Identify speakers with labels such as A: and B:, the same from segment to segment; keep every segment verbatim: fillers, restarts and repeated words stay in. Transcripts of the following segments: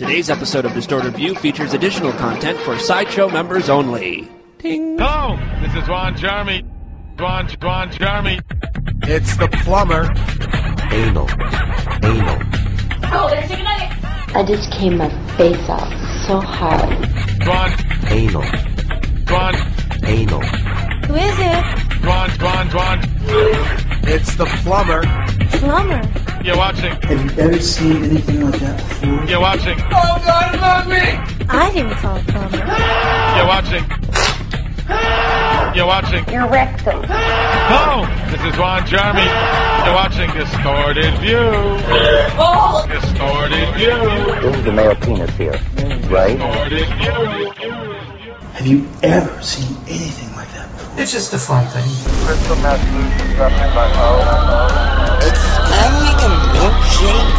A: Today's episode of Distorted View features additional content for Sideshow members only. Ting.
B: Hello, this is Ron Jeremy. Ron, Ron Jeremy.
C: It's the plumber.
D: Anal. Anal.
E: Oh, there's chicken nuggets.
F: I just came my face off so hard.
B: Ron.
D: Anal.
B: Ron.
D: Anal.
E: Who is it?
B: Ron, Ron, Ron.
C: It's the plumber.
E: Plumber.
B: You're watching.
G: Have you ever seen anything like that before?
B: You're watching.
C: Oh, God, love me!
E: I didn't call it plumber.
B: You're watching. You're watching.
F: Your rectum.
B: Hello, this is Ron Jeremy. You're watching Distorted View.
E: Oh!
B: Distorted View.
D: This is the male penis here, right?
B: Distorted View.
G: Have you ever seen anything like that before? It's just a fun thing.
B: Crystal Masters is represented by O.
D: It's smelling like a milkshake.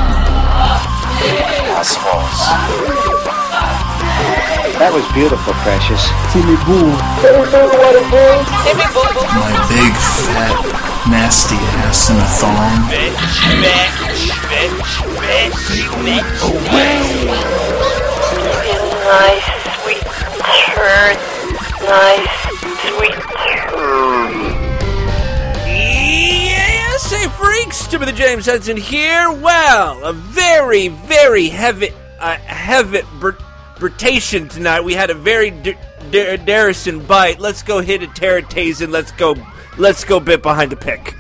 C: Assholes.
D: That was beautiful, Precious.
G: Timmy Boo.
H: My big, fat, nasty ass in a thong.
I: Bitch, bitch, bitch, bitch, bitch.
F: Away. Nice, sweet turd. Nice, sweet turd.
A: Yes, hey freaks, Timothy James Henson here. Well, a very, very heavy, uh, heavy bertation tonight. We had a very d- d- Darrison bite. Let's go hit a Terratase and let's go, let's go bit behind a pick.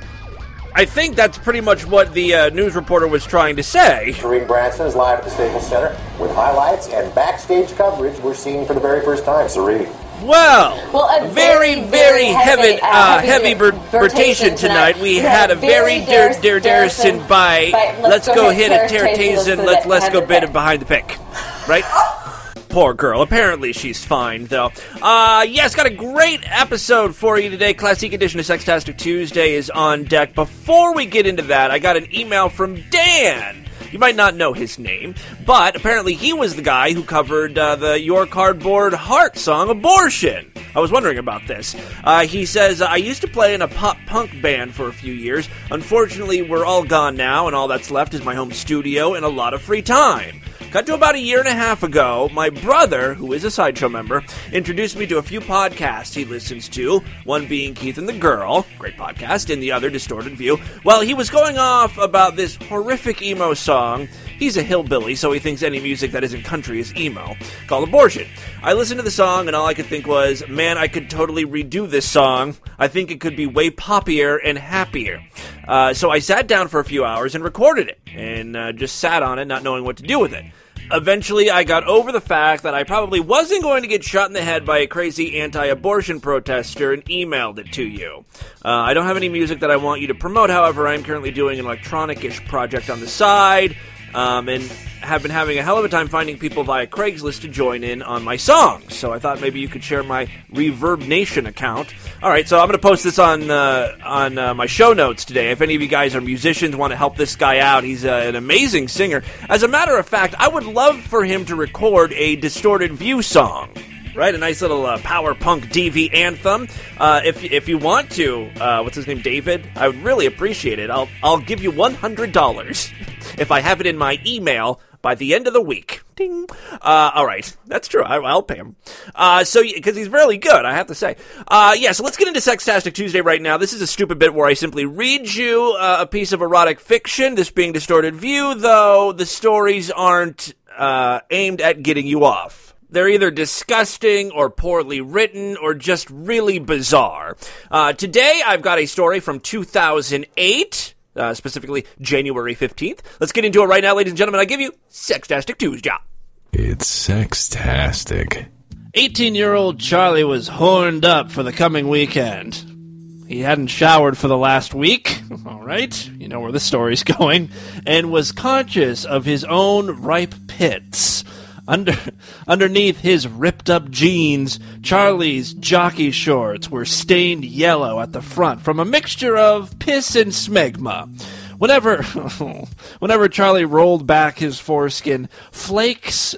A: I think that's pretty much what the uh, news reporter was trying to say.
J: Shereen Branson is live at the Staples Center with highlights and backstage coverage we're seeing for the very first time. Shereen.
A: Well,
E: well a
A: very,
E: very,
A: very heavy,
E: heavy,
A: uh,
E: heavy,
A: heavy ber- bertation tonight. We had a very Dar- Dar- Darrison bite. Let's go hit a Terratase and let's let's go bit it behind the pick, right? Poor girl. Apparently she's fine, though. Uh, yes, got a great episode for you today. Classic edition of Sextastic Tuesday is on deck. Before we get into that, I got an email from Dan. You might not know his name, but apparently he was the guy who covered uh, the Your Cardboard Heart song, Abortion. I was wondering about this. Uh, he says, I used to play in a pop-punk band for a few years. Unfortunately, we're all gone now, and all that's left is my home studio and a lot of free time. Cut to about a year and a half ago, my brother, who is a Sideshow member, introduced me to a few podcasts he listens to, one being Keith and the Girl, great podcast, and the other, Distorted View. Well, he was going off about this horrific emo song. He's a hillbilly, so he thinks any music that isn't country is emo, called Abortion. I listened to the song, and all I could think was, man, I could totally redo this song. I think it could be way poppier and happier. Uh, so I sat down for a few hours and recorded it, and uh, just sat on it, not knowing what to do with it. Eventually, I got over the fact that I probably wasn't going to get shot in the head by a crazy anti-abortion protester and emailed it to you. Uh, I don't have any music that I want you to promote, however, I'm currently doing an electronic-ish project on the side, um, and have been having a hell of a time finding people via Craigslist to join in on my songs. So I thought maybe you could share my Reverb Nation account. All right, so I'm going to post this on uh, on uh, my show notes today. If any of you guys are musicians, want to help this guy out, he's uh, an amazing singer. As a matter of fact, I would love for him to record a Distorted View song. Right, a nice little uh, power punk D V anthem. Uh, if if you want to, uh, what's his name, David? I would really appreciate it. I'll I'll give you one hundred dollars if I have it in my email by the end of the week. Ding. Uh, all right, that's true. I, I'll pay him. Uh, so because he's really good, I have to say. Uh, yeah. So let's get into Sextastic Tuesday right now. This is a stupid bit where I simply read you uh, a piece of erotic fiction. This being Distorted View, though the stories aren't uh, aimed at getting you off. They're either disgusting or poorly written or just really bizarre. Uh, today, I've got a story from two thousand eight, uh, specifically January fifteenth. Let's get into it right now, ladies and gentlemen. I give you Sextastic Tuesday.
H: It's sextastic.
A: eighteen-year-old Charlie was horned up for the coming weekend. He hadn't showered for the last week, all right, you know where the story's going, and was conscious of his own ripe pits. Under, underneath his ripped-up jeans, Charlie's jockey shorts were stained yellow at the front from a mixture of piss and smegma. Whenever, whenever Charlie rolled back his foreskin, flakes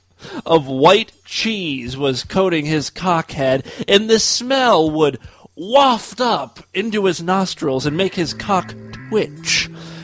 A: of white cheese was coating his cockhead, and the smell would waft up into his nostrils and make his cock twitch.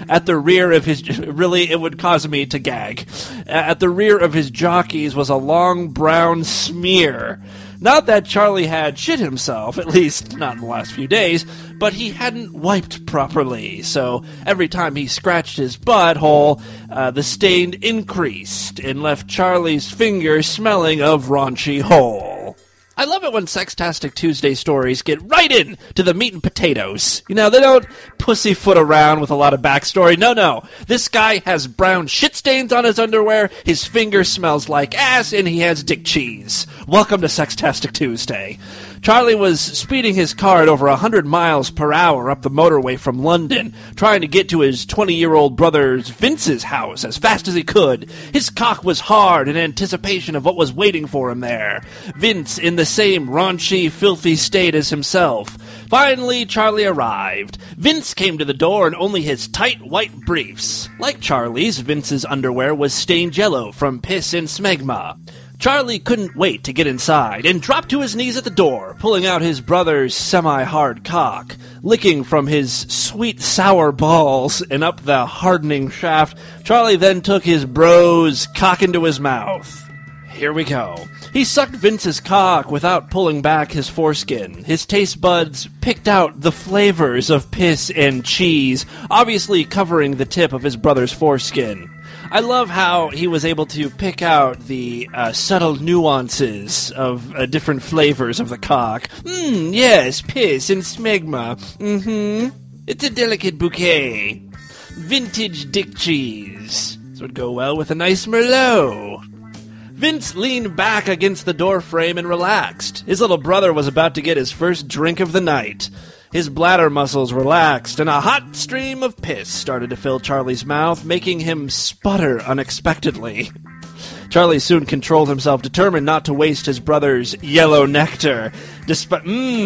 A: At the rear of his... Really, it would cause me to gag. At the rear of his jockeys was a long brown smear. Not that Charlie had shit himself, at least not in the last few days, but he hadn't wiped properly, so every time he scratched his butthole, uh, the stain increased and left Charlie's finger smelling of raunchy hole. I love it when Sextastic Tuesday stories get right in to the meat and potatoes. You know, they don't pussyfoot around with a lot of backstory. No, no. This guy has brown shit stains on his underwear, his finger smells like ass, and he has dick cheese. Welcome to Sextastic Tuesday. Charlie was speeding his car at over one hundred miles per hour up the motorway from London, trying to get to his twenty-year-old brother's Vince's house as fast as he could. His cock was hard in anticipation of what was waiting for him there. Vince in the same raunchy, filthy state as himself. Finally, Charlie arrived. Vince came to the door in only his tight white briefs. Like Charlie's, Vince's underwear was stained yellow from piss and smegma. Charlie couldn't wait to get inside and dropped to his knees at the door, pulling out his brother's semi-hard cock. Licking from his sweet sour balls and up the hardening shaft, Charlie then took his bro's cock into his mouth. Here we go. He sucked Vince's cock without pulling back his foreskin. His taste buds picked out the flavors of piss and cheese, obviously covering the tip of his brother's foreskin. I love how he was able to pick out the uh, subtle nuances of uh, different flavors of the cock. Mmm, yes, piss and smegma. Mm-hmm. It's a delicate bouquet. Vintage dick cheese. This would go well with a nice Merlot. Vince leaned back against the doorframe and relaxed. His little brother was about to get his first drink of the night. His bladder muscles relaxed, and a hot stream of piss started to fill Charlie's mouth, making him sputter unexpectedly. Charlie soon controlled himself, determined not to waste his brother's yellow nectar, despite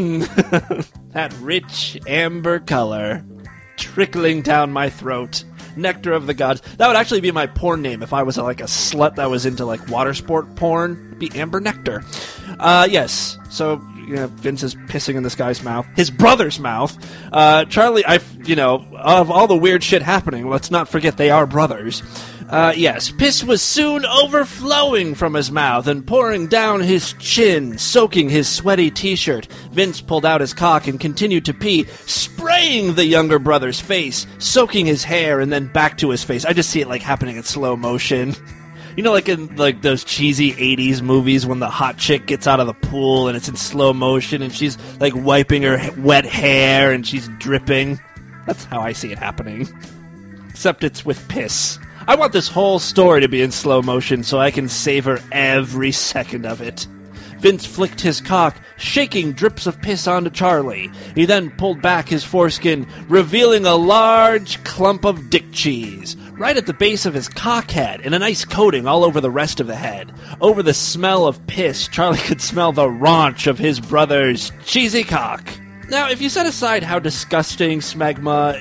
A: mmm, that rich amber color trickling down my throat. Nectar of the gods. That would actually be my porn name if I was like a slut that was into like water sport porn. It'd be Amber Nectar. Uh, yes. So, you know, Vince is pissing in this guy's mouth. His brother's mouth. Uh, Charlie, I, you know, of all the weird shit happening, let's not forget they are brothers. Uh, yes, piss was soon overflowing from his mouth and pouring down his chin, soaking his sweaty t-shirt. Vince pulled out his cock and continued to pee, spraying the younger brother's face, soaking his hair, and then back to his face. I just see it, like, happening in slow motion. You know, like in like those cheesy eighties movies when the hot chick gets out of the pool and it's in slow motion and she's, like, wiping her wet hair and she's dripping. That's how I see it happening. Except it's with piss. I want this whole story to be in slow motion so I can savor every second of it. Vince flicked his cock, shaking drips of piss onto Charlie. He then pulled back his foreskin, revealing a large clump of dick cheese, right at the base of his cock head, and a nice coating all over the rest of the head. Over the smell of piss, Charlie could smell the raunch of his brother's cheesy cock. Now, if you set aside how disgusting smegma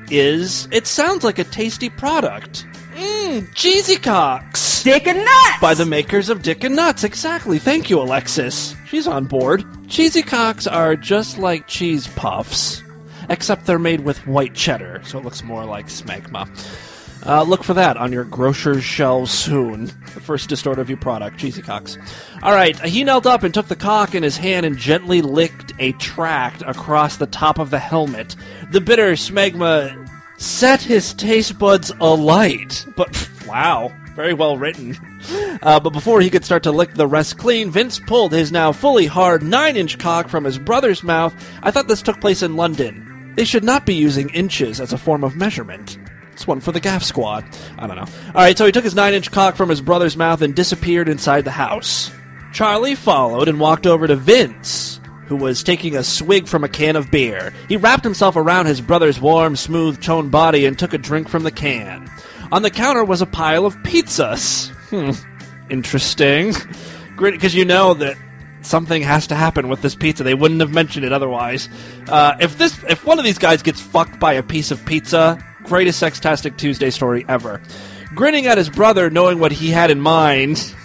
A: is, it sounds like a tasty product. Mmm, cheesy cocks.
K: Dick and Nuts!
A: By the makers of Dick and Nuts, exactly. Thank you, Alexis. She's on board. Cheesy cocks are just like cheese puffs, except they're made with white cheddar, so it looks more like smegma. Uh, look for that on your grocer's shelves soon. The first Distort Review product, Cheesy Cocks. Alright, he knelt up and took the cock in his hand and gently licked a tract across the top of the helmet. The bitter smegma set his taste buds alight. But, wow, very well written. Uh, but before he could start to lick the rest clean, Vince pulled his now fully hard nine-inch cock from his brother's mouth. I thought this took place in London. They should not be using inches as a form of measurement. It's one for the gaff squad. I don't know. Alright, so he took his nine-inch cock from his brother's mouth and disappeared inside the house. Charlie followed and walked over to Vince, who was taking a swig from a can of beer. He wrapped himself around his brother's warm, smooth, toned body and took a drink from the can. On the counter was a pile of pizzas. Hmm, interesting. Because you know that something has to happen with this pizza. They wouldn't have mentioned it otherwise. Uh, if this, if one of these guys gets fucked by a piece of pizza, greatest Sextastic Tuesday story ever. Grinning at his brother, knowing what he had in mind,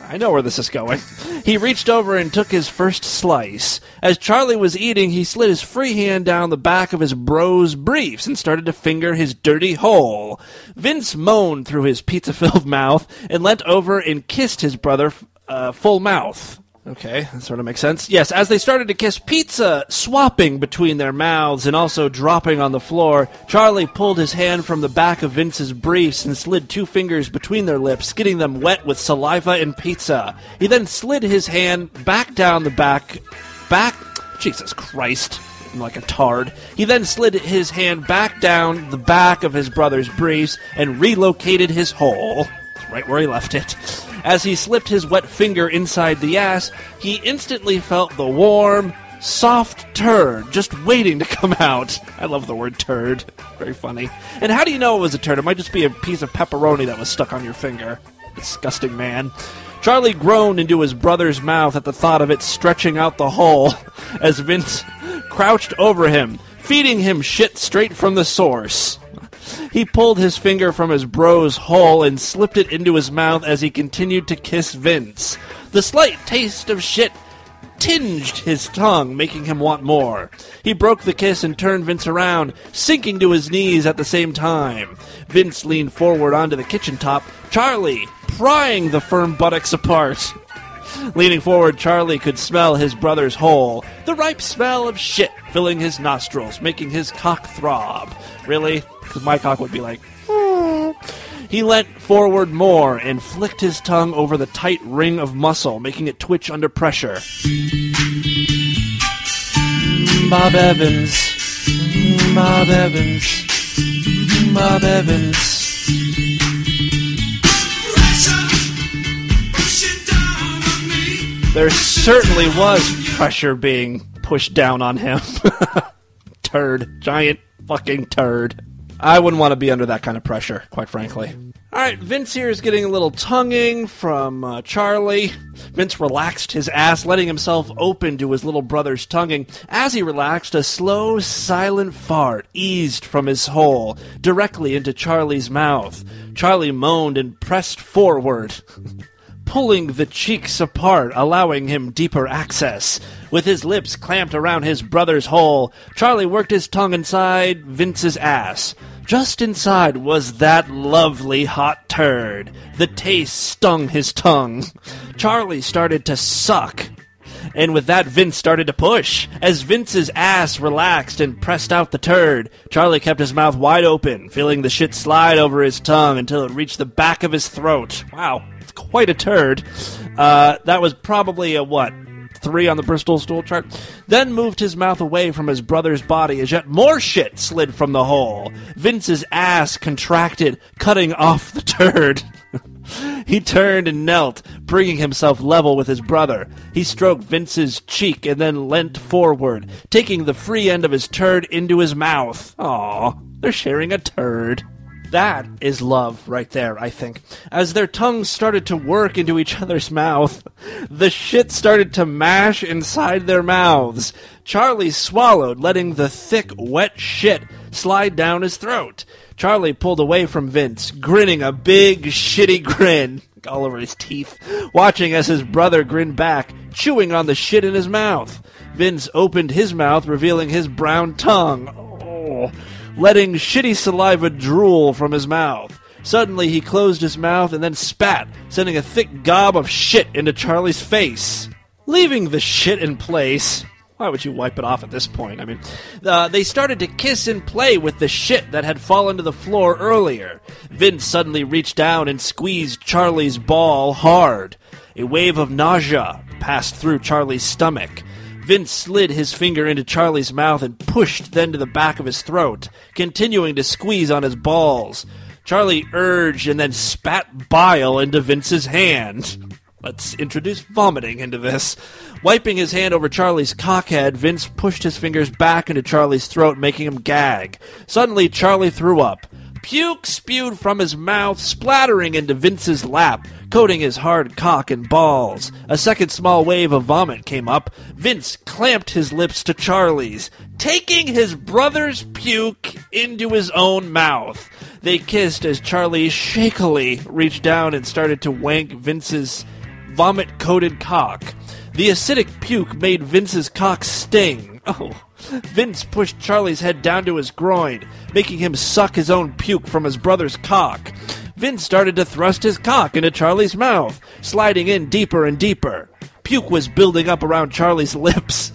A: I know where this is going. He reached over and took his first slice. As Charlie was eating, he slid his free hand down the back of his bro's briefs and started to finger his dirty hole. Vince moaned through his pizza-filled mouth and leant over and kissed his brother uh, full mouth. Okay, that sort of makes sense. Yes, as they started to kiss pizza, swapping between their mouths and also dropping on the floor, Charlie pulled his hand from the back of Vince's briefs and slid two fingers between their lips, getting them wet with saliva and pizza. He then slid his hand back down the back... Back... Jesus Christ. I'm like a tard. He then slid his hand back down the back of his brother's briefs and relocated his hole. Right where he left it. As he slipped his wet finger inside the ass, he instantly felt the warm, soft turd just waiting to come out. I love the word turd. Very funny. And how do you know it was a turd? It might just be a piece of pepperoni that was stuck on your finger. Disgusting man. Charlie groaned into his brother's mouth at the thought of it stretching out the hole as Vince crouched over him, feeding him shit straight from the source. He pulled his finger from his bro's hole and slipped it into his mouth as he continued to kiss Vince. The slight taste of shit tinged his tongue, making him want more. He broke the kiss and turned Vince around, sinking to his knees at the same time. Vince leaned forward onto the kitchen top, Charlie prying the firm buttocks apart. Leaning forward, Charlie could smell his brother's hole, the ripe smell of shit filling his nostrils, making his cock throb. Really? Because my cock would be like, hmm. He leant forward more and flicked his tongue over the tight ring of muscle, making it twitch under pressure. Bob Evans. Bob Evans. Bob Evans. There certainly was pressure being pushed down on him. Turd. Giant fucking turd. I wouldn't want to be under that kind of pressure, quite frankly. Alright, Vince here is getting a little tonguing from uh, Charlie. Vince relaxed his ass, letting himself open to his little brother's tonguing. As he relaxed, a slow, silent fart eased from his hole, directly into Charlie's mouth. Charlie moaned and pressed forward, pulling the cheeks apart, allowing him deeper access. With his lips clamped around his brother's hole, Charlie worked his tongue inside Vince's ass. Just inside was that lovely hot turd. The taste stung his tongue. Charlie started to suck. And with that, Vince started to push. As Vince's ass relaxed and pressed out the turd, Charlie kept his mouth wide open, feeling the shit slide over his tongue until it reached the back of his throat. Wow, it's quite a turd. Uh, that was probably a, what, three on the Bristol stool chart? Then moved his mouth away from his brother's body as yet more shit slid from the hole. Vince's ass contracted, cutting off the turd. He turned and knelt, bringing himself level with his brother. He stroked Vince's cheek and then leant forward, taking the free end of his turd into his mouth. Aw, they're sharing a turd. That is love right there, I think. As their tongues started to work into each other's mouth, the shit started to mash inside their mouths. Charlie swallowed, letting the thick, wet shit slide down his throat. Charlie pulled away from Vince, grinning a big, shitty grin all over his teeth, watching as his brother grinned back, chewing on the shit in his mouth. Vince opened his mouth, revealing his brown tongue, oh, letting shitty saliva drool from his mouth. Suddenly, he closed his mouth and then spat, sending a thick gob of shit into Charlie's face. Leaving the shit in place... Why would you wipe it off at this point? I mean, uh, they started to kiss and play with the shit that had fallen to the floor earlier. Vince suddenly reached down and squeezed Charlie's ball hard. A wave of nausea passed through Charlie's stomach. Vince slid his finger into Charlie's mouth and pushed then to the back of his throat, continuing to squeeze on his balls. Charlie urged and then spat bile into Vince's hand. Let's introduce vomiting into this. Wiping his hand over Charlie's cockhead, Vince pushed his fingers back into Charlie's throat, making him gag. Suddenly, Charlie threw up. Puke spewed from his mouth, splattering into Vince's lap, coating his hard cock and balls. A second small wave of vomit came up. Vince clamped his lips to Charlie's, taking his brother's puke into his own mouth. They kissed as Charlie shakily reached down and started to wank Vince's vomit-coated cock. The acidic puke made Vince's cock sting. Oh. Vince pushed Charlie's head down to his groin, making him suck his own puke from his brother's cock. Vince started to thrust his cock into Charlie's mouth, sliding in deeper and deeper. Puke was building up around Charlie's lips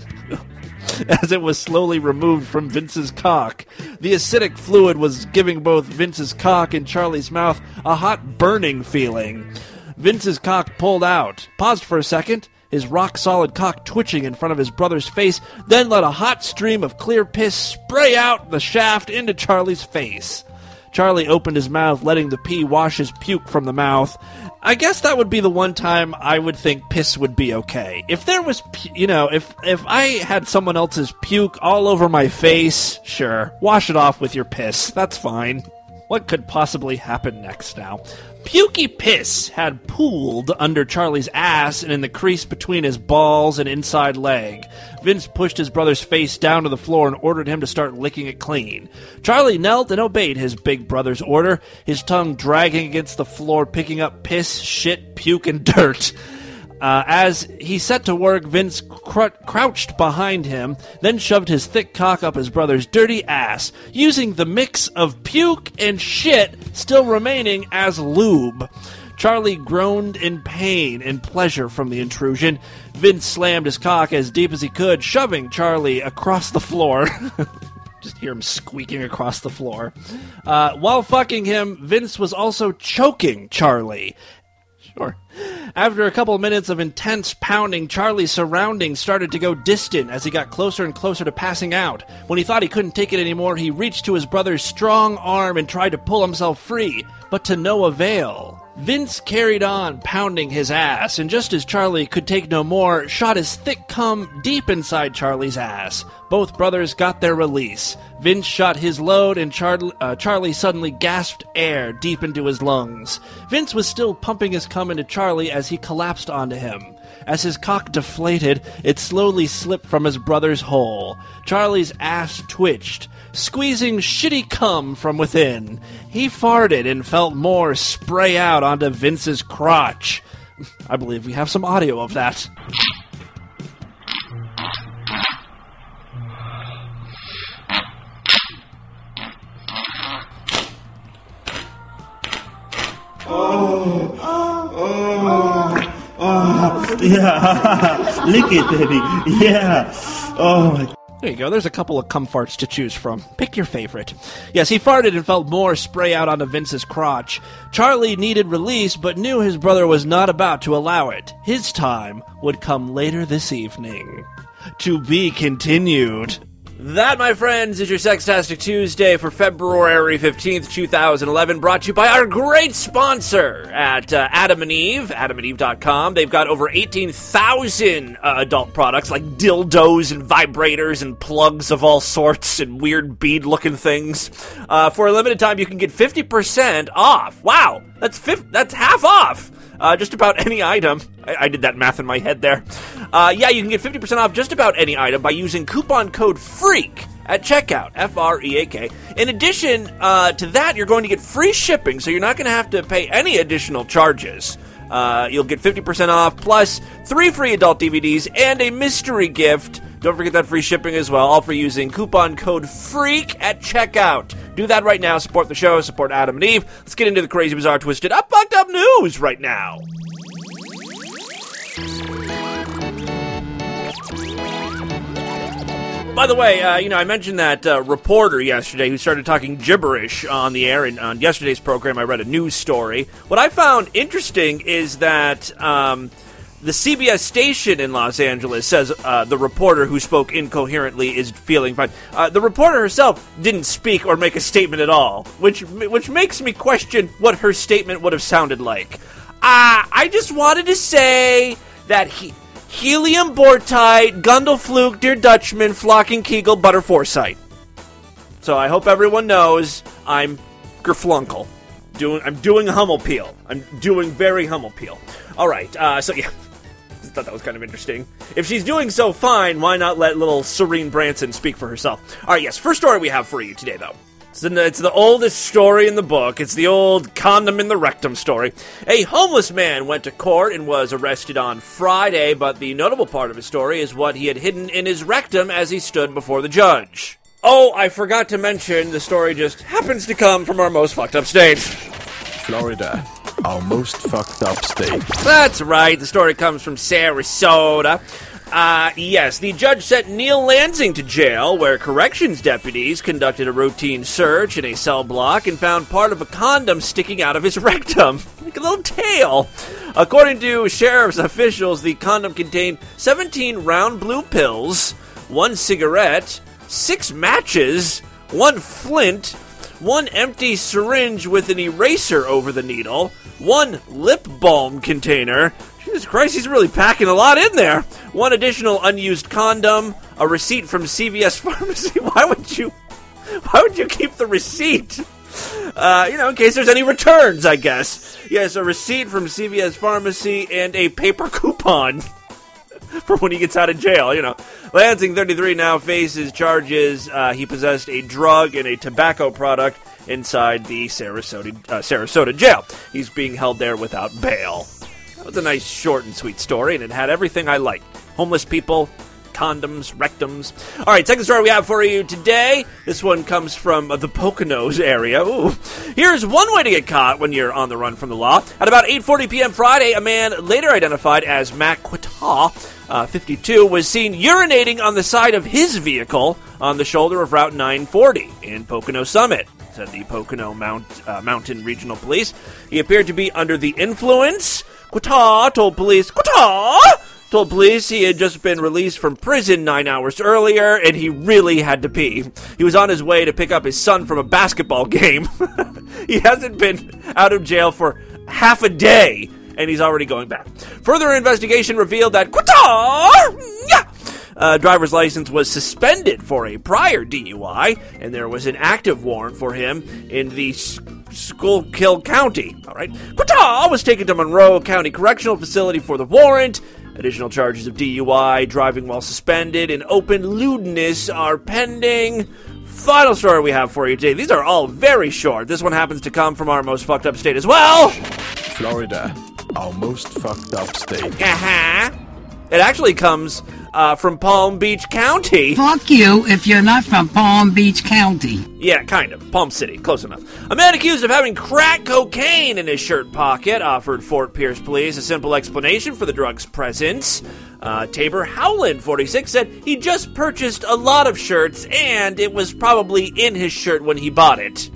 A: as it was slowly removed from Vince's cock. The acidic fluid was giving both Vince's cock and Charlie's mouth a hot burning feeling. Vince's cock pulled out, paused for a second, his rock-solid cock twitching in front of his brother's face, then let a hot stream of clear piss spray out the shaft into Charlie's face. Charlie opened his mouth, letting the pee wash his puke from the mouth. I guess that would be the one time I would think piss would be okay. If there was, pu- you know, if, if I had someone else's puke all over my face, sure, wash it off with your piss. That's fine. What could possibly happen next now? Pukey piss had pooled under Charlie's ass and in the crease between his balls and inside leg. Vince pushed his brother's face down to the floor and ordered him to start licking it clean. Charlie knelt and obeyed his big brother's order, his tongue dragging against the floor, picking up piss, shit, puke, and dirt. Uh, as he set to work, Vince cr- crouched behind him, then shoved his thick cock up his brother's dirty ass, using the mix of puke and shit still remaining as lube. Charlie groaned in pain and pleasure from the intrusion. Vince slammed his cock as deep as he could, shoving Charlie across the floor. Just hear him squeaking across the floor. Uh, while fucking him, Vince was also choking Charlie. Sure. After a couple minutes of intense pounding, Charlie's surroundings started to go distant as he got closer and closer to passing out. When he thought he couldn't take it anymore, he reached to his brother's strong arm and tried to pull himself free, but to no avail. Vince carried on pounding his ass, and just as Charlie could take no more, shot his thick cum deep inside Charlie's ass. Both brothers got their release. Vince shot his load, and Char- uh, Charlie suddenly gasped air deep into his lungs. Vince was still pumping his cum into Charlie as he collapsed onto him. As his cock deflated, it slowly slipped from his brother's hole. Charlie's ass twitched, squeezing shitty cum from within. He farted and felt more spray out onto Vince's crotch. I believe we have some audio of that.
K: Oh, oh, oh, yeah, lick it, baby, yeah, oh my God.
A: There you go, there's a couple of cum farts to choose from. Pick your favorite. Yes, he farted and felt more spray out onto Vince's crotch. Charlie needed release, but knew his brother was not about to allow it. His time would come later this evening. To be continued. That, my friends, is your Sextastic Tuesday for February fifteenth, twenty eleven, brought to you by our great sponsor at uh, Adam and Eve, adam and eve dot com. They've got over eighteen thousand uh, adult products like dildos and vibrators and plugs of all sorts and weird bead-looking things. Uh, for a limited time, you can get fifty percent off. Wow, that's fif- that's half off. Uh, just about any item. I, I did that math in my head there. Uh, yeah, you can get fifty percent off just about any item by using coupon code FREAK at checkout, F R E A K. In addition uh, to that, you're going to get free shipping, so you're not going to have to pay any additional charges. Uh, you'll get fifty percent off, plus three free adult D V Ds and a mystery gift. Don't forget that free shipping as well, all for using coupon code FREAK at checkout. Do that right now. Support the show. Support Adam and Eve. Let's get into the crazy, bizarre, twisted, up, fucked up news right now. By the way, uh, you know, I mentioned that uh, reporter yesterday who started talking gibberish on the air, and on yesterday's program I read a news story. What I found interesting is that um, the C B S station in Los Angeles says uh, the reporter who spoke incoherently is feeling fine. Uh, the reporter herself didn't speak or make a statement at all, which which makes me question what her statement would have sounded like. Uh, I just wanted to say that he... Helium Bortite, Gundelfluke, Dear Dutchman, Flocking Kegel, Butter Foresight. So I hope everyone knows I'm Gerflunkel. Doing, I'm doing Hummelpeel. I'm doing very Hummelpeel. All right, uh, so yeah, I thought that was kind of interesting. If she's doing so fine, why not let little Serene Branson speak for herself? All right, yes, first story we have for you today, though. It's the, it's the oldest story in the book. It's the old condom in the rectum story. A homeless man went to court and was arrested on Friday, but the notable part of his story is what he had hidden in his rectum as he stood before the judge. Oh, I forgot to mention, the story just happens to come from our most fucked up state.
C: Florida, our most fucked up state.
A: That's right, the story comes from Sarasota. Uh, yes, the judge sent Neil Lansing to jail, where corrections deputies conducted a routine search in a cell block and found part of a condom sticking out of his rectum, like a little tail. According to sheriff's officials, the condom contained seventeen round blue pills, one cigarette, six matches, one flint, one empty syringe with an eraser over the needle, one lip balm container. Jesus Christ, he's really packing a lot in there. One additional unused condom, a receipt from C V S Pharmacy. Why would you, why would you keep the receipt? Uh, you know, in case there's any returns, I guess. Yes, a receipt from C V S Pharmacy and a paper coupon for when he gets out of jail, you know. Lansing, thirty-three, now faces charges. Uh, he possessed a drug and a tobacco product inside the Sarasota, uh, Sarasota jail. He's being held there without bail. That was a nice, short and sweet story, and it had everything I liked. Homeless people, condoms, rectums. All right, second story we have for you today. This one comes from uh, the Poconos area. Ooh. Here's one way to get caught when you're on the run from the law. At about eight forty p.m. Friday, a man later identified as Matt Quitaw, uh, fifty-two, was seen urinating on the side of his vehicle on the shoulder of Route nine forty in Pocono Summit, said the Pocono Mount, uh, Mountain Regional Police. He appeared to be under the influence. Quitaw told police, Quitaw told police he had just been released from prison nine hours earlier, and he really had to pee. He was on his way to pick up his son from a basketball game. He hasn't been out of jail for half a day, and he's already going back. Further investigation revealed that Quitaw, yeah, Uh, driver's license was suspended for a prior D U I, and there was an active warrant for him in the S- Schuylkill County. All right, Quitaw was taken to Monroe County Correctional Facility for the warrant. Additional charges of D U I, driving while suspended, and open lewdness are pending. Final story we have for you today. These are all very short. This one happens to come from our most fucked up state as well.
C: Florida, our most fucked up state.
A: Uh-huh. It actually comes uh, from Palm Beach County.
L: Fuck you if you're not from Palm Beach County.
A: Yeah, kind of. Palm City. Close enough. A man accused of having crack cocaine in his shirt pocket offered Fort Pierce police a simple explanation for the drug's presence. Uh, Tabor Howland, forty-six, said he just purchased a lot of shirts and it was probably in his shirt when he bought it.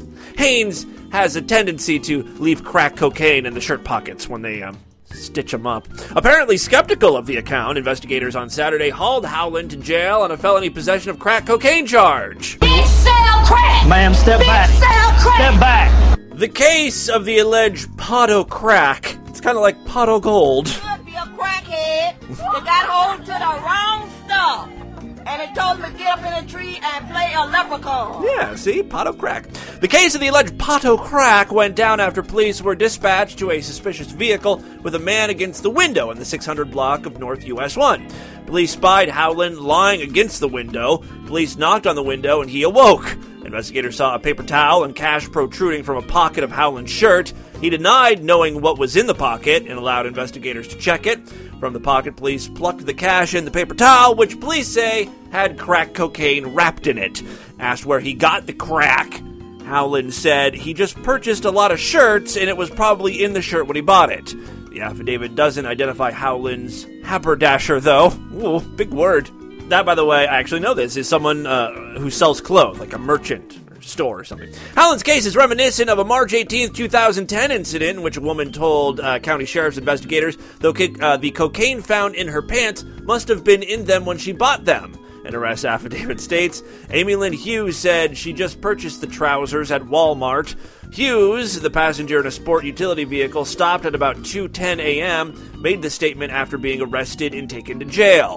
A: Haynes has a tendency to leave crack cocaine in the shirt pockets when they, um... stitch him up. Apparently skeptical of the account, investigators on Saturday hauled Howland to jail on a felony possession of crack cocaine charge.
M: Bitch, sell crack!
N: Ma'am, step
M: Bitch,
N: back.
M: Sell crack!
N: Step back!
A: The case of the alleged Potto crack. It's kind of like Potto gold.
M: Could be a crackhead that got hold to the wrong stuff. And it told him to get up in a tree and play a leprechaun.
A: Yeah, see? Potto crack. The case of the alleged Potto crack went down after police were dispatched to a suspicious vehicle with a man against the window in the six hundred block of North U S one. Police spied Howland lying against the window. Police knocked on the window and he awoke. Investigators saw a paper towel and cash protruding from a pocket of Howland's shirt. He denied knowing what was in the pocket and allowed investigators to check it. From the pocket, police plucked the cash and the paper towel, which police say had crack cocaine wrapped in it. Asked where he got the crack, Howland said he just purchased a lot of shirts and it was probably in the shirt when he bought it. The affidavit doesn't identify Howland's haberdasher, though. Ooh, big word. That, by the way, I actually know this, is someone uh, who sells clothes, like a merchant or store or something. Howland's case is reminiscent of a March eighteenth, twenty ten incident in which a woman told uh, county sheriff's investigators though uh, the cocaine found in her pants must have been in them when she bought them. An arrest affidavit states, Amy Lynn Hughes said she just purchased the trousers at Walmart. Hughes, the passenger in a sport utility vehicle, stopped at about two ten a.m., made the statement after being arrested and taken to jail.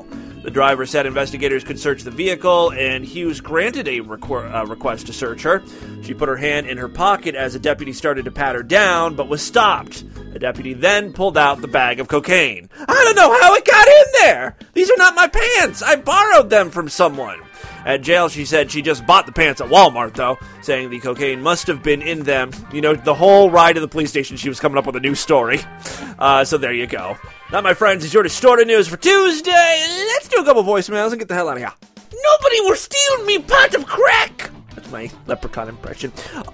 A: The driver said investigators could search the vehicle, and Hughes granted a requ- uh, request to search her. She put her hand in her pocket as a deputy started to pat her down, but was stopped. The deputy then pulled out the bag of cocaine. I don't know how it got in there! These are not my pants! I borrowed them from someone! At jail, she said she just bought the pants at Walmart, though, saying the cocaine must have been in them. You know, the whole ride to the police station, she was coming up with a new story. Uh, so there you go. That, my friends, is your distorted news for Tuesday. Let's do a couple voicemails and get the hell out of here. Nobody will steal me pot of crack! That's my leprechaun impression.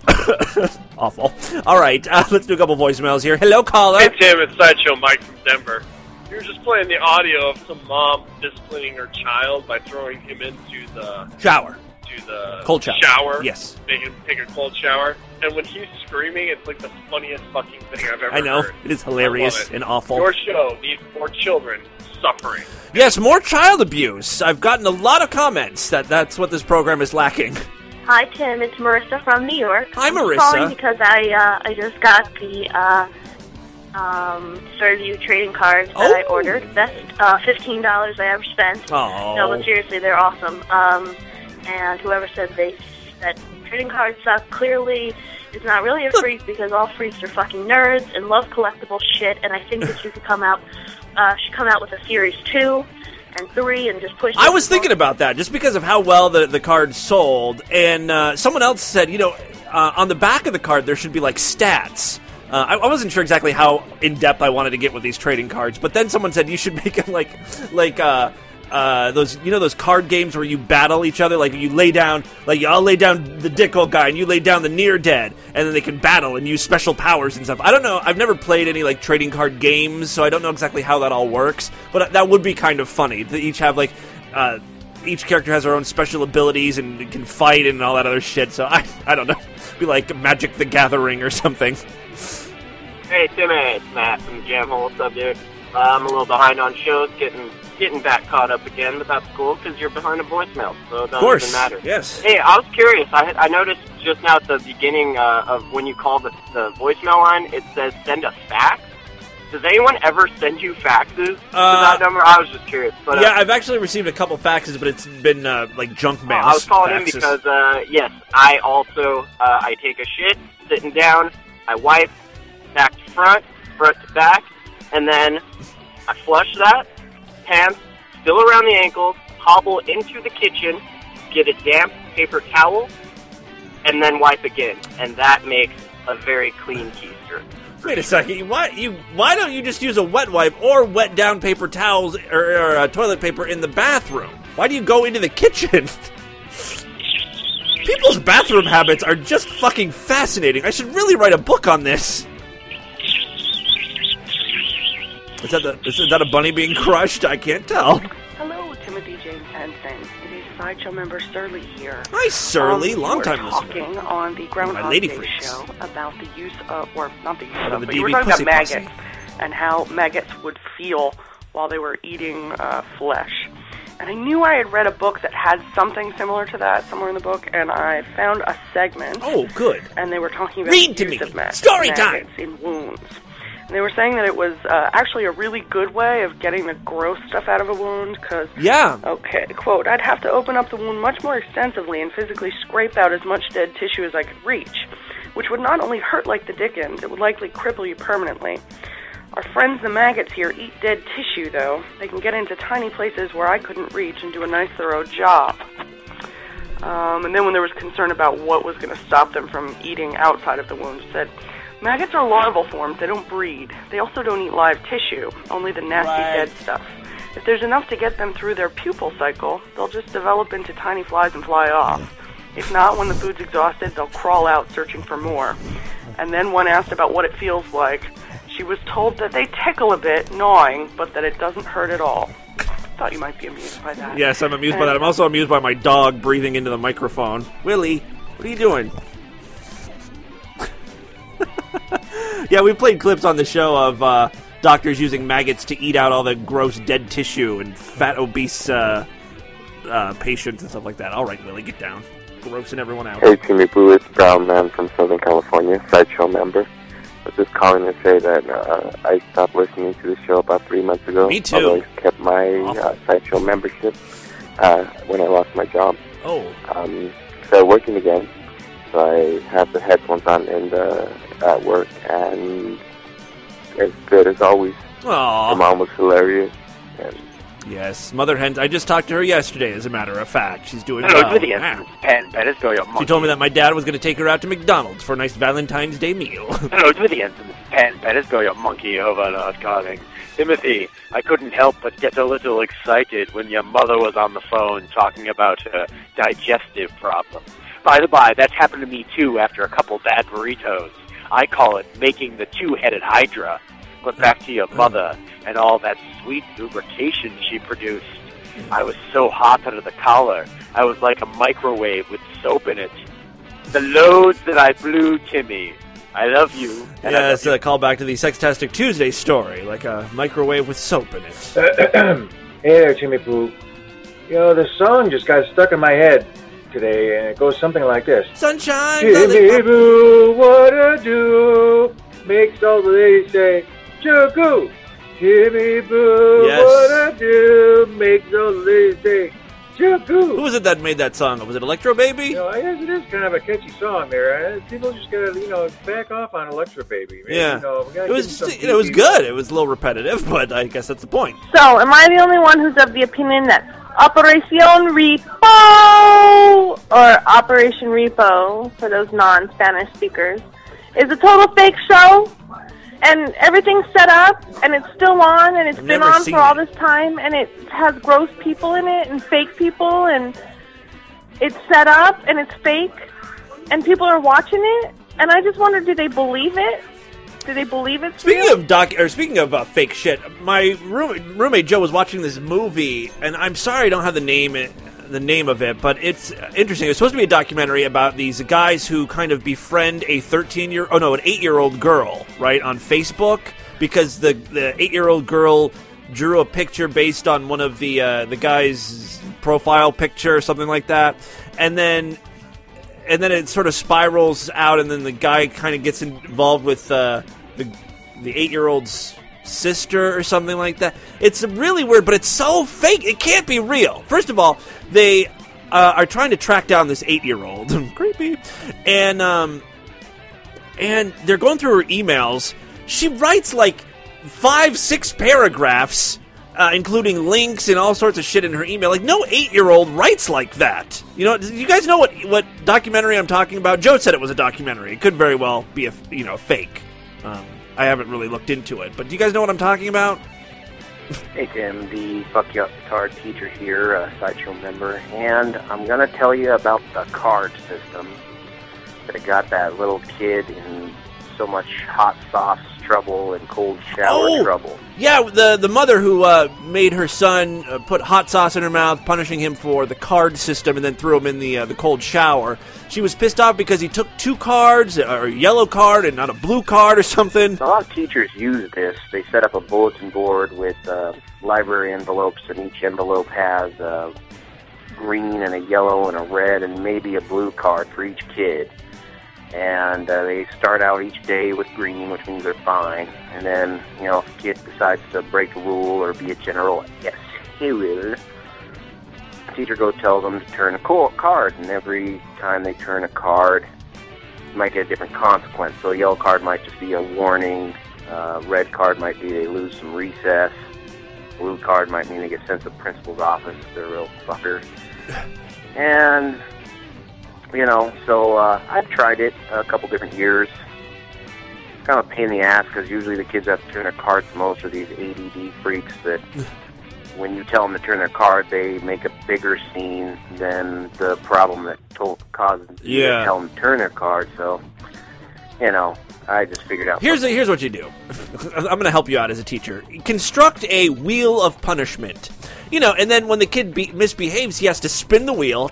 A: Awful. All right, uh, let's do a couple voicemails here. Hello, caller.
N: Hey, Tim, it's Sideshow Mike from Denver. You were just playing the audio of some mom disciplining her child by throwing him into the...
A: Shower.
N: To the...
A: Cold shower.
N: Shower.
A: Yes.
N: Make him take a cold shower. And when he's screaming, it's like the funniest fucking thing I've ever heard.
A: I know. Heard. It is hilarious
N: it.
A: and awful.
N: Your show needs more children suffering.
A: Yes, more child abuse. I've gotten a lot of comments that that's what this program is lacking.
O: Hi, Tim. It's Marissa from New York.
A: Hi, Marissa.
O: I'm calling because I, uh, I just got the... Uh, Um, Fairview trading cards that
A: oh.
O: I ordered. Best uh, fifteen dollars I ever spent.
A: Oh.
O: No, but seriously, they're awesome. Um, and whoever said they that trading cards suck clearly is not really a freak because all freaks are fucking nerds and love collectible shit. And I think that you could come out, uh, should come out with a series two and three and just push.
A: I was thinking about that just because of how well the the card sold. And uh, someone else said, you know, uh, on the back of the card there should be like stats. Uh, I, I wasn't sure exactly how in-depth I wanted to get with these trading cards, but then someone said you should make it like, like uh, uh, those, you know, those card games where you battle each other. Like you lay down, like I'll lay down the Dicko guy, and you lay down the near dead, and then they can battle and use special powers and stuff. I don't know. I've never played any like trading card games, so I don't know exactly how that all works. But that would be kind of funny. They each have like. Uh, Each character has their own special abilities and can fight and all that other shit. So I, I don't know, be like Magic the Gathering or something.
P: Hey Timmy, it's Matt from the Jam Hole. What's up, dude? Uh, I'm a little behind on shows, getting getting back caught up again, but that's cool because you're behind a voicemail, so it doesn't even matter.
A: Yes.
P: Hey, I was curious. I I noticed just now at the beginning uh, of when you call the the voicemail line, it says send a fax. Does anyone ever send you faxes to
A: Uh,
P: that number? I was just curious. But, uh,
A: yeah, I've actually received a couple faxes, but it's been uh, like junk mail.
P: I was calling
A: faxes.
P: in because, uh, yes, I also, uh, I take a shit, sitting down, I wipe, back to front, front to back, and then I flush that, pants still around the ankles, hobble into the kitchen, get a damp paper towel, and then wipe again. And that makes a very clean keister.
A: Wait a second. Why you? Why don't you just use a wet wipe or wet down paper towels or, or uh, toilet paper in the bathroom? Why do you go into the kitchen? People's bathroom habits are just fucking fascinating. I should really write a book on this. Is that the, is that a bunny being crushed? I can't tell.
Q: Hello, Timothy James Henson. It is Sideshow member Surly here.
A: Hi, Surly.
Q: Um,
A: Long time
Q: listener.
A: listener.
Q: Talking on the Groundhog
A: lady
Q: Day
A: freaks.
Q: show about the use of, or not the use
A: Out
Q: of,
A: of the
Q: but you were
A: D B
Q: talking
A: pussy
Q: about maggots
A: pussy.
Q: and how maggots would feel while they were eating uh, flesh. And I knew I had read a book that had something similar to that somewhere in the book, and I found a segment.
A: Oh, good.
Q: And they were talking about
A: Read
Q: the
A: to
Q: use
A: me.
Q: of mag-
A: Story
Q: maggots
A: time.
Q: in wounds. And they were saying that it was uh, actually a really good way of getting the gross stuff out of a wound, because,
A: Yeah.
Q: okay, quote, I'd have to open up the wound much more extensively and physically scrape out as much dead tissue as I could reach, which would not only hurt like the dickens, it would likely cripple you permanently. Our friends the maggots here eat dead tissue, though. They can get into tiny places where I couldn't reach and do a nice thorough job. Um, and then when there was concern about what was going to stop them from eating outside of the wound, it said, maggots are larval forms. They don't breed. They also don't eat live tissue, only the nasty
A: Right.
Q: dead stuff. If there's enough to get them through their pupal cycle, they'll just develop into tiny flies and fly off. If not, when the food's exhausted, they'll crawl out searching for more. And then when asked about what it feels like, she was told that they tickle a bit, gnawing, but that it doesn't hurt at all. Thought you might be amused by that.
A: Yes, I'm amused by
Q: And-
A: that. I'm also amused by my dog breathing into the microphone. Willie, what are you doing? Yeah, we played clips on the show of uh, doctors using maggots to eat out all the gross dead tissue and fat, obese uh, uh, patients and stuff like that. All right, Willie, get down. Grossing everyone out.
R: Hey, Timmy Boo, it's Brown Man from Southern California, Sideshow member. was just calling to say that uh, I stopped listening to the show about three months ago.
A: Me too.
R: I've always kept my uh, Sideshow membership uh, when I lost my job.
A: Oh.
R: Um, started working again, so I have the headphones on and uh, at work, and as good as always.
A: Aww.
R: My mom was hilarious. And
A: yes, Mother Hen. I just talked to her yesterday, as a matter of fact. She's doing
S: Hello,
A: well.
S: good evening.
A: Yeah.
S: Pan Pettis, your
A: She told me that my dad was going to take her out to McDonald's for a nice Valentine's Day meal.
S: Hello, Timothy Henson. This is Pan Pettis, your monkey over not calling. Timothy, I couldn't help but get a little excited when your mother was on the phone talking about her digestive problems. By the by, that's happened to me too after a couple bad burritos. I call it making the two-headed hydra. But back to your mother and all that sweet lubrication she produced. I was so hot under the collar, I was like a microwave with soap in it. The loads that I blew, Timmy. I love you. And
A: Yeah, it's a callback to the Sextastic Tuesday story, like a microwave with soap in it.
T: Hey there, Timmy Poo. You know, the song just got stuck in my head today, and it goes something like this.
A: Sunshine,
T: Timmy Poo, what a do, makes all the ladies say, Choo-coo. Timmy Poo,
A: Yes.
T: what a do, makes all the ladies say, Choo-coo.
A: Who was it that made that song? Was it Electro Baby?
T: You know, I guess it is kind of a catchy song there. Uh, People just gotta, you know, back off on Electro Baby. Man.
A: Yeah.
T: You know, we gotta
A: It
T: give
A: was,
T: them some
A: you know, it was
T: beat.
A: good. It was a little repetitive, but I guess that's the point.
O: So, am I the only one who's of the opinion that Operacion Repo, or Operation Repo, for those non-Spanish speakers, is a total fake show? And everything's set up, and it's still on, and it's
A: I've
O: been
A: never
O: on
A: seen
O: for all this time, and it has gross people in it, and fake people, and it's set up, and it's fake, and people are watching it, and I just wonder, do they believe it? Do they believe it's
A: Speaking
O: real?
A: of doc, or speaking of uh, fake shit, my room, roommate Joe was watching this movie, and I'm sorry I don't have the name the name of it, but it's interesting. It's supposed to be a documentary about these guys who kind of befriend a thirteen year, oh no, an eight year old girl, right, on Facebook, because the the eight year old girl drew a picture based on one of the uh, the guy's profile picture or something like that, and then. And then it sort of spirals out, and then the guy kind of gets involved with uh, the the eight-year-old's sister or something like that. It's really weird, but it's so fake. It can't be real. First of all, they uh, are trying to track down this eight-year-old. Creepy. And, um, and they're going through her emails. She writes like five, six paragraphs, Uh, including links and all sorts of shit in her email. Like, no eight-year-old writes like that. You know, you guys know what what documentary I'm talking about? Joe said it was a documentary. It could very well be a, you know, fake. Um, I haven't really looked into it. But do you guys know what I'm talking about?
U: Hey, Tim, the Fuck You Up Guitar teacher here, a Sideshow member, and I'm going to tell you about the card system that got that little kid in so much hot sauce trouble and cold shower
A: Oh!
U: trouble.
A: Yeah, the the mother who uh, made her son uh, put hot sauce in her mouth, punishing him for the card system, and then threw him in the uh, the cold shower. She was pissed off because he took two cards, or a yellow card and not a blue card or something.
U: A lot of teachers use this. They set up a bulletin board with uh, library envelopes, and each envelope has a green and a yellow and a red and maybe a blue card for each kid. And uh, they start out each day with green, which means they're fine. And then, you know, if a kid decides to break a rule or be a general, yes, he will. The teacher go tell them to turn a card, and every time they turn a card, you might get a different consequence. So a yellow card might just be a warning. Uh, red card might be they lose some recess. Blue card might mean they get sent to the principal's office if they're a real fucker. And... You know, so uh, I've tried it a couple different years. It's kind of a pain in the ass because usually the kids have to turn their cards. Most of these A D D freaks that when you tell them to turn their card, they make a bigger scene than the problem that told, causes you
A: Yeah.
U: to tell them to turn their card. So, you know, I just figured out.
A: Here's a, here's what you do. I'm going to help you out as a teacher. Construct a wheel of punishment. You know, and then when the kid be- misbehaves, he has to spin the wheel.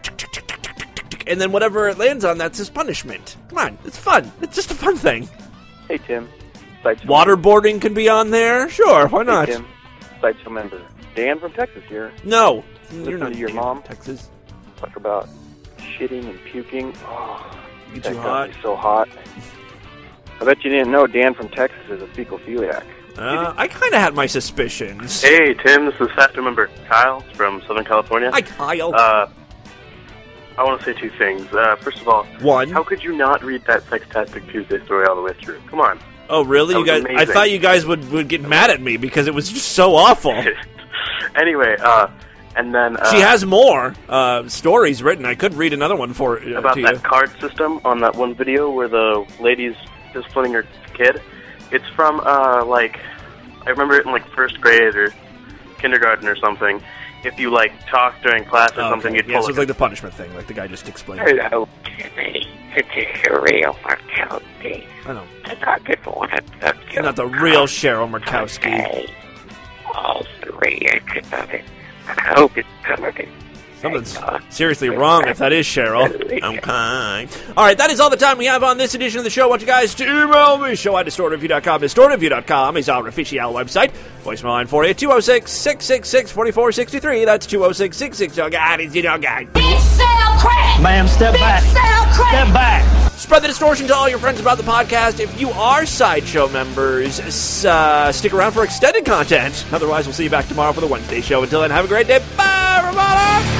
A: And then whatever it lands on, that's his punishment. Come on, it's fun. It's just a fun thing.
V: Hey, Tim. Sideshow
A: Waterboarding can be on there. Sure, why not?
V: Hey, Tim. Sideshow member. Dan from Texas here.
A: No,
V: Listen
A: you're not
V: to your
A: Dan
V: mom.
A: from Texas.
V: Talk about shitting and puking. Oh,
A: Get
V: that
A: you
V: got
A: hot.
V: me so hot. I bet you didn't know Dan from Texas is a fecophiliac.
A: Uh, I kind of had my suspicions.
B: Hey, Tim, this is Factor Member Kyle from Southern California.
A: Hi, Kyle.
B: Uh, I want to say two things. Uh, first of all,
A: one,
B: how could you not read that Sextastic Tuesday story all the way through? Come on.
A: Oh, really?
B: That
A: You guys?
B: was
A: I
B: amazing.
A: thought you guys would, would get mad at me because it was just so awful.
B: Anyway, uh, and then... Uh,
A: She has more uh, stories written. I could read another one for uh,
B: about
A: to
B: that
A: you.
B: card system on that one video where the lady's disciplining her kid. It's from, uh, like... I remember it in, like, first grade or kindergarten or something. If you, like, talk during class or
A: Oh,
B: something,
A: okay.
B: you'd
A: Yeah,
B: pull
A: so
B: a
A: it's like the punishment thing, like the guy just explained.
D: Hello, Timmy. It is Cheryl Markowski.
A: I know.
D: And I just wanted to
A: You're not the real Cheryl Murkowski.
D: say all three inches of it. And I hope it's covered in
A: Something's seriously wrong if that is Cheryl. Okay. All right, that is all the time we have on this edition of the show. I want you guys to email me, show at distorted review dot com. distorted review dot com is our official website. Voicemail line four eight two oh six, six six six, four four six three. That's two oh six, six six oh, God, it's, you know, God.
M: Big sale crack!
K: Ma'am, step
M: Big
K: back.
M: sale crack!
K: Step back.
A: Spread the distortion to all your friends about the podcast. If you are Sideshow members, uh, stick around for extended content. Otherwise, we'll see you back tomorrow for the Wednesday show. Until then, have a great day. Bye, everybody!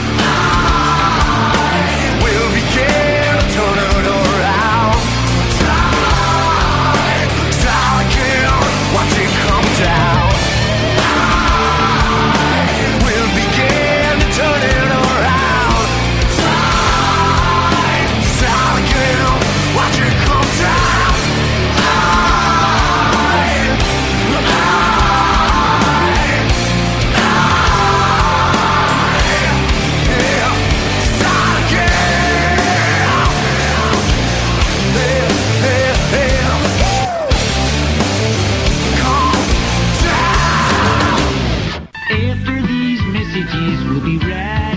W: We'll begin to turn it around. Time, time again, watch it come down. We'll begin to turn it around. Time, time again, watch it come down. I,
L: After these messages, we'll be right